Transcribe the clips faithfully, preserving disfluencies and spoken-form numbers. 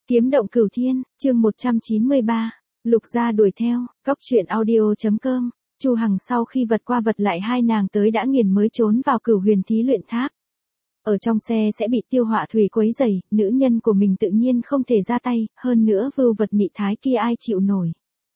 Kiếm động cửu thiên, chương một trăm chín mươi ba, Lục gia đuổi theo, cóc truyện audio.com, Chu Hằng sau khi vật qua vật lại hai nàng tới đã nghiền mới trốn vào cửu huyền thí luyện tháp. Ở trong xe sẽ bị Tiêu Họa Thủy quấy rầy, nữ nhân của mình tự nhiên không thể ra tay, hơn nữa vưu vật mị thái kia ai chịu nổi.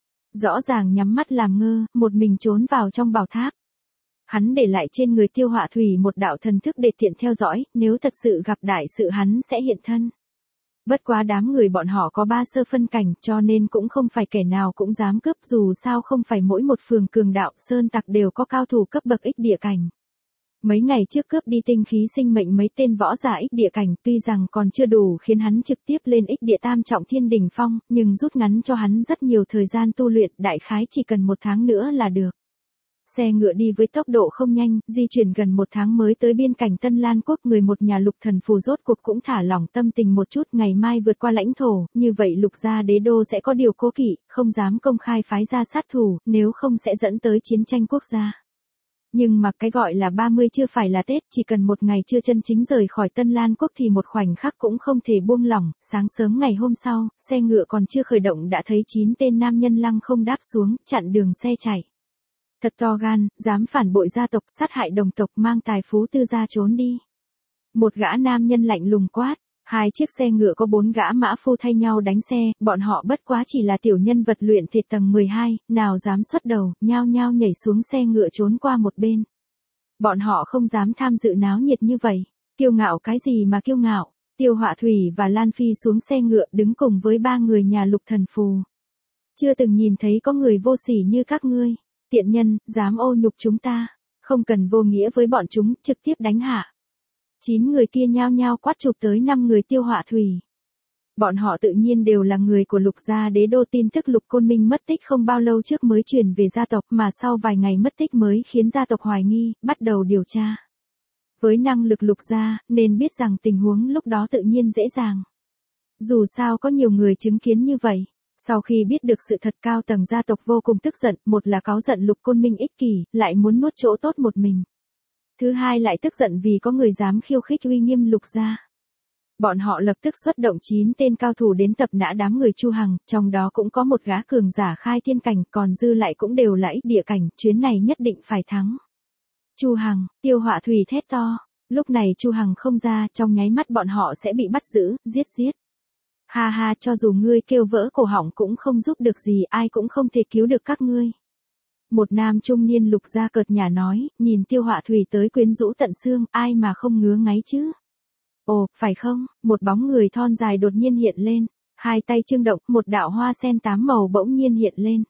Rõ ràng nhắm mắt làm ngơ, một mình trốn vào trong bảo tháp. Hắn để lại trên người Tiêu Họa Thủy một đạo thần thức để tiện theo dõi, nếu thật sự gặp đại sự hắn sẽ hiện thân. Bất quá đám người bọn họ có ba sơ phân cảnh cho nên cũng không phải kẻ nào cũng dám cướp, dù sao không phải mỗi một phường cường đạo sơn tặc đều có cao thủ cấp bậc ích địa cảnh. Mấy ngày trước cướp đi tinh khí sinh mệnh mấy tên võ giả ích địa cảnh tuy rằng còn chưa đủ khiến hắn trực tiếp lên ích địa tam trọng thiên đỉnh phong, nhưng rút ngắn cho hắn rất nhiều thời gian tu luyện, đại khái chỉ cần một tháng nữa là được. Xe ngựa đi với tốc độ không nhanh, di chuyển gần một tháng mới tới biên cảnh Tân Lan Quốc, người một nhà Lục thần phù rốt cuộc cũng thả lỏng tâm tình một chút, ngày mai vượt qua lãnh thổ, như vậy Lục gia đế đô sẽ có điều cố kỵ, không dám công khai phái ra sát thủ, nếu không sẽ dẫn tới chiến tranh quốc gia. Nhưng mà cái gọi là ba mươi chưa phải là Tết, chỉ cần một ngày chưa chân chính rời khỏi Tân Lan Quốc thì một khoảnh khắc cũng không thể buông lỏng. Sáng sớm ngày hôm sau, xe ngựa còn chưa khởi động đã thấy chín tên nam nhân lăng không đáp xuống, chặn đường xe chạy. Thật to gan, dám phản bội gia tộc, sát hại đồng tộc, mang tài phú tư gia trốn đi. Một gã nam nhân lạnh lùng quát, hai chiếc xe ngựa có bốn gã mã phu thay nhau đánh xe, bọn họ bất quá chỉ là tiểu nhân vật luyện thể tầng mười hai, nào dám xuất đầu, nhao nhao nhảy xuống xe ngựa trốn qua một bên. Bọn họ không dám tham dự náo nhiệt như vậy, kiêu ngạo cái gì mà kiêu ngạo. Tiêu Họa Thủy và Lan Phi xuống xe ngựa đứng cùng với ba người nhà Lục thần phù. Chưa từng nhìn thấy có người vô sỉ như các ngươi. Tiện nhân, dám ô nhục chúng ta, không cần vô nghĩa với bọn chúng, trực tiếp đánh hạ. Chín người kia nhao nhao quát chụp tới năm người Tiêu Họa Thủy. Bọn họ tự nhiên đều là người của Lục gia đế đô, tin tức Lục Côn Minh mất tích không bao lâu trước mới truyền về gia tộc, mà sau vài ngày mất tích mới khiến gia tộc hoài nghi, bắt đầu điều tra. Với năng lực Lục gia, nên biết rằng tình huống lúc đó tự nhiên dễ dàng. Dù sao có nhiều người chứng kiến như vậy. Sau khi biết được sự thật, cao tầng gia tộc vô cùng tức giận, một là cáu giận Lục Côn Minh ích kỷ, lại muốn nuốt chỗ tốt một mình. Thứ hai lại tức giận vì có người dám khiêu khích uy nghiêm Lục gia. Bọn họ lập tức xuất động chín tên cao thủ đến tập nã đám người Chu Hằng, trong đó cũng có một gã cường giả khai thiên cảnh, còn dư lại cũng đều là ích địa cảnh, chuyến này nhất định phải thắng. Chu Hằng, Tiêu Họa Thủy thét to, lúc này Chu Hằng không ra, trong nháy mắt bọn họ sẽ bị bắt giữ, giết giết. Ha ha, cho dù ngươi kêu vỡ cổ họng cũng không giúp được gì, ai cũng không thể cứu được các ngươi. Một nam trung niên Lục gia cợt nhả nói, nhìn Tiêu Họa Thủy tới quyến rũ tận xương, ai mà không ngứa ngáy chứ. Ồ, phải không, một bóng người thon dài đột nhiên hiện lên, hai tay chưng động, một đạo hoa sen tám màu bỗng nhiên hiện lên.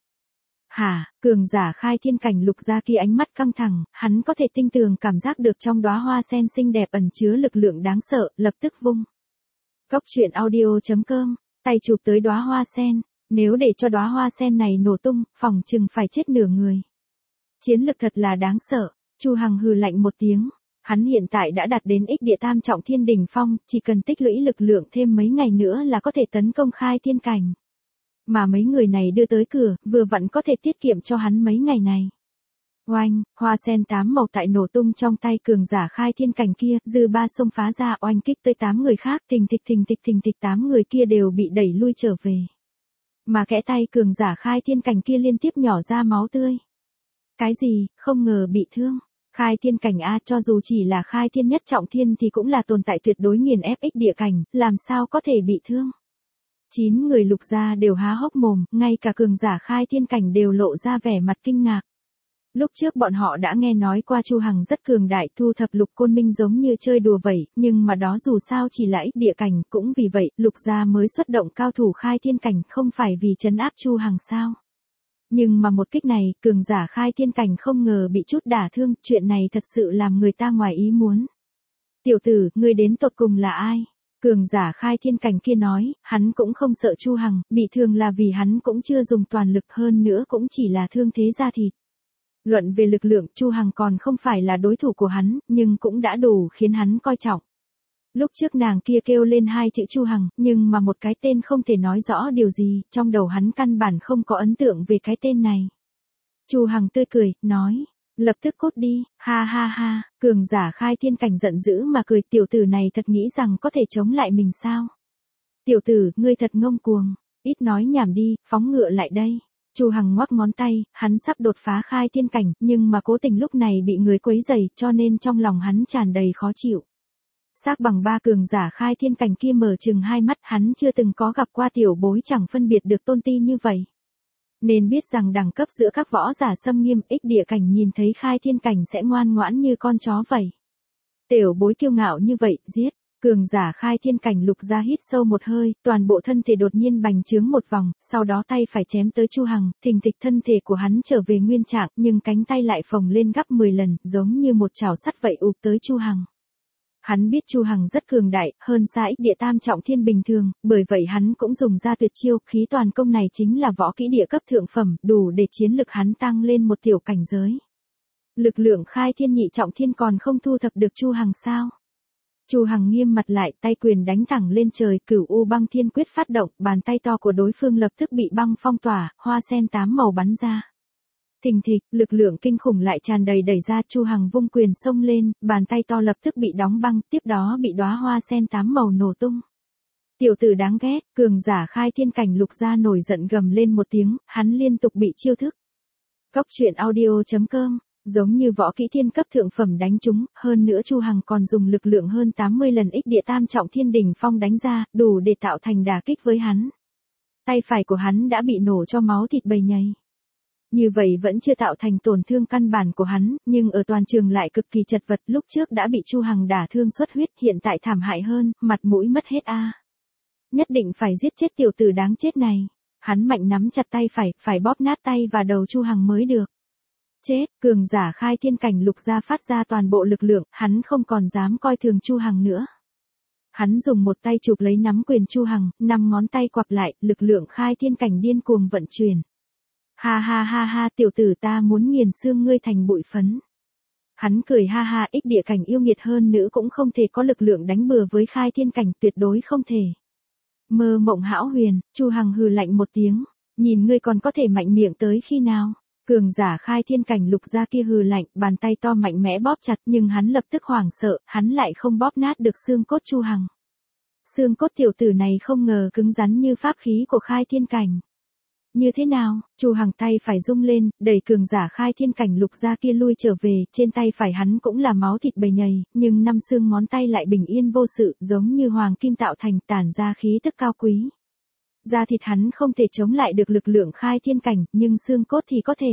Hả, cường giả khai thiên cảnh Lục gia kia ánh mắt căng thẳng, hắn có thể tinh tường cảm giác được trong đóa hoa sen xinh đẹp ẩn chứa lực lượng đáng sợ, lập tức vung. Cóc truyện audio.com, tay chụp tới đóa hoa sen, nếu để cho đóa hoa sen này nổ tung, phỏng chừng phải chết nửa người. Chiến lực thật là đáng sợ. Chu Hằng hừ lạnh một tiếng, hắn hiện tại đã đạt đến ích địa tam trọng thiên đỉnh phong, chỉ cần tích lũy lực lượng thêm mấy ngày nữa là có thể tấn công khai thiên cảnh. Mà mấy người này đưa tới cửa, vừa vặn có thể tiết kiệm cho hắn mấy ngày này. Oanh, hoa sen tám màu tại nổ tung trong tay cường giả khai thiên cảnh kia, dư ba xông phá ra oanh kích tới tám người khác, thình thịch thình thịch thình thịch tám người kia đều bị đẩy lui trở về. Mà kẽ tay cường giả khai thiên cảnh kia liên tiếp nhỏ ra máu tươi. Cái gì, không ngờ bị thương. Khai thiên cảnh A, cho dù chỉ là khai thiên nhất trọng thiên thì cũng là tồn tại tuyệt đối nghiền ép ích địa cảnh, làm sao có thể bị thương. Chín người Lục gia đều há hốc mồm, ngay cả cường giả khai thiên cảnh đều lộ ra vẻ mặt kinh ngạc. Lúc trước bọn họ đã nghe nói qua Chu Hằng rất cường đại, thu thập Lục Côn Minh giống như chơi đùa vậy, nhưng mà đó dù sao chỉ là ích địa cảnh, cũng vì vậy, Lục gia mới xuất động cao thủ khai thiên cảnh, không phải vì trấn áp Chu Hằng sao. Nhưng mà một kích này, cường giả khai thiên cảnh không ngờ bị chút đả thương, chuyện này thật sự làm người ta ngoài ý muốn. Tiểu tử, ngươi đến tột cùng là ai? Cường giả khai thiên cảnh kia nói, hắn cũng không sợ Chu Hằng, bị thương là vì hắn cũng chưa dùng toàn lực, hơn nữa cũng chỉ là thương thế da thịt. Luận về lực lượng, Chu Hằng còn không phải là đối thủ của hắn, nhưng cũng đã đủ khiến hắn coi trọng. Lúc trước nàng kia kêu lên hai chữ Chu Hằng, nhưng mà một cái tên không thể nói rõ điều gì, trong đầu hắn căn bản không có ấn tượng về cái tên này. Chu Hằng tươi cười, nói, lập tức cút đi, ha ha ha, cường giả khai thiên cảnh giận dữ mà cười, tiểu tử này thật nghĩ rằng có thể chống lại mình sao? Tiểu tử, ngươi thật ngông cuồng, ít nói nhảm đi, phóng ngựa lại đây. Chu Hằng ngoắc ngón tay, hắn sắp đột phá khai thiên cảnh, nhưng mà cố tình lúc này bị người quấy rầy, cho nên trong lòng hắn tràn đầy khó chịu. Xác bằng ba cường giả khai thiên cảnh kia mở chừng hai mắt, hắn chưa từng có gặp qua tiểu bối chẳng phân biệt được tôn ti như vậy. Nên biết rằng đẳng cấp giữa các võ giả xâm nghiêm, ích địa cảnh nhìn thấy khai thiên cảnh sẽ ngoan ngoãn như con chó vậy. Tiểu bối kiêu ngạo như vậy, giết. Cường giả khai thiên cảnh Lục Gia hít sâu một hơi, toàn bộ thân thể đột nhiên bành trướng một vòng, sau đó tay phải chém tới Chu Hằng, thình thịch thân thể của hắn trở về nguyên trạng, nhưng cánh tay lại phồng lên gấp mười lần, giống như một chảo sắt vậy ụp tới Chu Hằng. Hắn biết Chu Hằng rất cường đại, hơn xa ích địa tam trọng thiên bình thường, bởi vậy hắn cũng dùng ra tuyệt chiêu, khí toàn công này chính là võ kỹ địa cấp thượng phẩm, đủ để chiến lực hắn tăng lên một tiểu cảnh giới. Lực lượng khai thiên nhị trọng thiên còn không thu thập được Chu Hằng sao? Chu Hằng nghiêm mặt lại, tay quyền đánh thẳng lên trời, Cửu U Băng Thiên Quyết phát động, bàn tay to của đối phương lập tức bị băng phong tỏa, hoa sen tám màu bắn ra. Thình thịch, lực lượng kinh khủng lại tràn đầy đẩy ra, Chu Hằng vung quyền xông lên, bàn tay to lập tức bị đóng băng, tiếp đó bị đóa hoa sen tám màu nổ tung. Tiểu tử đáng ghét, cường giả khai thiên cảnh Lục Gia nổi giận gầm lên một tiếng, hắn liên tục bị chiêu thức. Cốc truyện audio chấm com. Giống như võ kỹ thiên cấp thượng phẩm đánh trúng, hơn nữa Chu Hằng còn dùng lực lượng hơn tám mươi lần ích địa tam trọng thiên đỉnh phong đánh ra, đủ để tạo thành đả kích với hắn. Tay phải của hắn đã bị nổ cho máu thịt bầy nhầy. Như vậy vẫn chưa tạo thành tổn thương căn bản của hắn, nhưng ở toàn trường lại cực kỳ chật vật, lúc trước đã bị Chu Hằng đả thương xuất huyết, hiện tại thảm hại hơn, mặt mũi mất hết a. Nhất định phải giết chết tiểu tử đáng chết này. Hắn mạnh nắm chặt tay phải, phải bóp nát tay và đầu Chu Hằng mới được. Chết, cường giả khai thiên cảnh Lục Gia phát ra toàn bộ lực lượng, hắn không còn dám coi thường Chu Hằng nữa. Hắn dùng một tay chụp lấy nắm quyền Chu Hằng, năm ngón tay quặp lại, lực lượng khai thiên cảnh điên cuồng vận chuyển. Ha ha ha ha, tiểu tử, ta muốn nghiền xương ngươi thành bụi phấn. Hắn cười ha ha, ích địa cảnh yêu nghiệt hơn nữ cũng không thể có lực lượng đánh bừa với khai thiên cảnh, tuyệt đối không thể. Mơ mộng hão huyền, Chu Hằng hừ lạnh một tiếng, nhìn ngươi còn có thể mạnh miệng tới khi nào? Cường giả khai thiên cảnh Lục Gia kia hừ lạnh, bàn tay to mạnh mẽ bóp chặt, nhưng hắn lập tức hoảng sợ, hắn lại không bóp nát được xương cốt Chu Hằng. Xương cốt tiểu tử này không ngờ cứng rắn như pháp khí của khai thiên cảnh. Như thế nào? Chu Hằng tay phải rung lên, đẩy cường giả khai thiên cảnh Lục Gia kia lui trở về, trên tay phải hắn cũng là máu thịt bầy nhầy, nhưng năm xương ngón tay lại bình yên vô sự, giống như hoàng kim tạo thành, tản ra khí tức cao quý. Da thịt hắn không thể chống lại được lực lượng khai thiên cảnh, nhưng xương cốt thì có thể.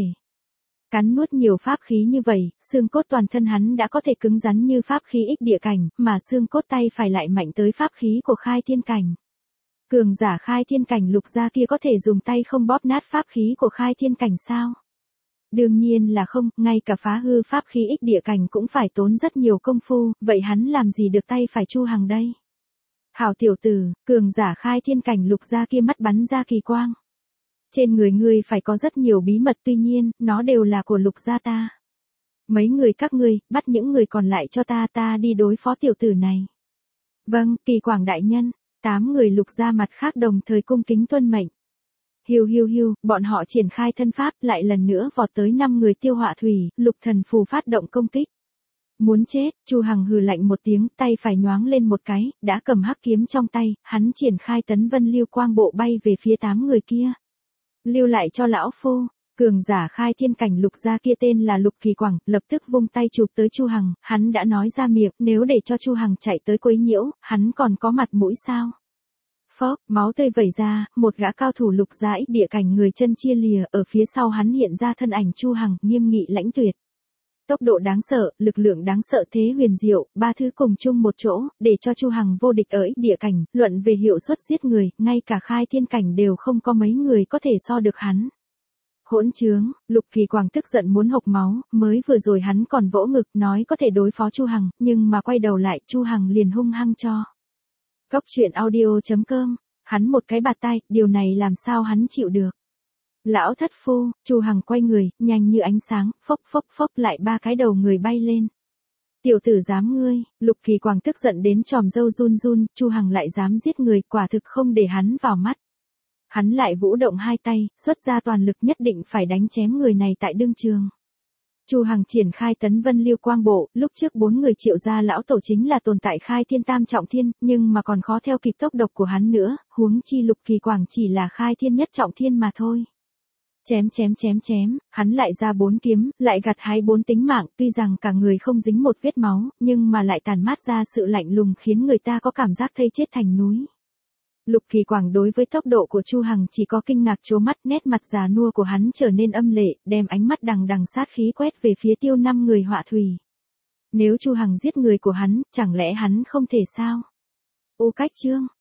Cắn nuốt nhiều pháp khí như vậy, xương cốt toàn thân hắn đã có thể cứng rắn như pháp khí ích địa cảnh, mà xương cốt tay phải lại mạnh tới pháp khí của khai thiên cảnh. Cường giả khai thiên cảnh Lục Gia kia có thể dùng tay không bóp nát pháp khí của khai thiên cảnh sao? Đương nhiên là không, ngay cả phá hư pháp khí ích địa cảnh cũng phải tốn rất nhiều công phu, vậy hắn làm gì được tay phải Chu Hằng đây? Hảo tiểu tử, cường giả khai thiên cảnh Lục Gia kia mắt bắn ra kỳ quang. Trên người ngươi phải có rất nhiều bí mật, tuy nhiên, nó đều là của Lục Gia ta. Mấy người các ngươi, bắt những người còn lại cho ta, ta đi đối phó tiểu tử này. Vâng, Kỳ Quảng đại nhân. Tám người Lục Gia mặt khác đồng thời cung kính tuân mệnh. Hiu hiu hiu, bọn họ triển khai thân pháp, lại lần nữa vọt tới năm người Tiêu Họa Thủy, Lục Thần Phù phát động công kích. Muốn chết, Chu Hằng hừ lạnh một tiếng, tay phải nhoáng lên một cái, đã cầm hắc kiếm trong tay, hắn triển khai tấn vân lưu quang bộ bay về phía tám người kia. Lưu lại cho lão phu. Cường giả khai thiên cảnh Lục Gia kia tên là Lục Kỳ Quảng, lập tức vung tay chụp tới Chu Hằng, hắn đã nói ra miệng, nếu để cho Chu Hằng chạy tới quấy nhiễu, hắn còn có mặt mũi sao? Phốc, máu tươi vẩy ra, một gã cao thủ Lục Gia ích địa cảnh người chân chia lìa, ở phía sau hắn hiện ra thân ảnh Chu Hằng, nghiêm nghị lãnh tuyệt. Tốc độ đáng sợ, lực lượng đáng sợ, thế huyền diệu, ba thứ cùng chung một chỗ, để cho Chu Hằng vô địch ở ích địa cảnh, luận về hiệu suất giết người, ngay cả khai thiên cảnh đều không có mấy người có thể so được hắn. Hỗn trướng, Lục Kỳ Quảng tức giận muốn hộc máu, mới vừa rồi hắn còn vỗ ngực nói có thể đối phó Chu Hằng, nhưng mà quay đầu lại Chu Hằng liền hung hăng cho. Cốc truyện audio chấm com, hắn một cái bạt tay, điều này làm sao hắn chịu được. Lão thất phu, Chu Hằng quay người, nhanh như ánh sáng, phốc phốc phốc lại ba cái đầu người bay lên. Tiểu tử dám ngươi, Lục Kỳ Quảng tức giận đến tròm râu run run, Chu Hằng lại dám giết người, quả thực không để hắn vào mắt. Hắn lại vũ động hai tay, xuất ra toàn lực, nhất định phải đánh chém người này tại đương trường. Chu Hằng triển khai Tấn Vân Lưu Quang Bộ, lúc trước bốn người Triệu gia lão tổ chính là tồn tại khai thiên tam trọng thiên, nhưng mà còn khó theo kịp tốc độ của hắn nữa, huống chi Lục Kỳ Quảng chỉ là khai thiên nhất trọng thiên mà thôi. Chém chém chém chém, hắn lại ra bốn kiếm, lại gặt hái bốn tính mạng, tuy rằng cả người không dính một vết máu, nhưng mà lại tàn mát ra sự lạnh lùng khiến người ta có cảm giác thây chết thành núi. Lục Kỳ Quảng đối với tốc độ của Chu Hằng chỉ có kinh ngạc trố mắt, nét mặt già nua của hắn trở nên âm lệ, đem ánh mắt đằng đằng sát khí quét về phía Tiêu năm người Họa Thủy. Nếu Chu Hằng giết người của hắn, chẳng lẽ hắn không thể sao? Ô Cách Chương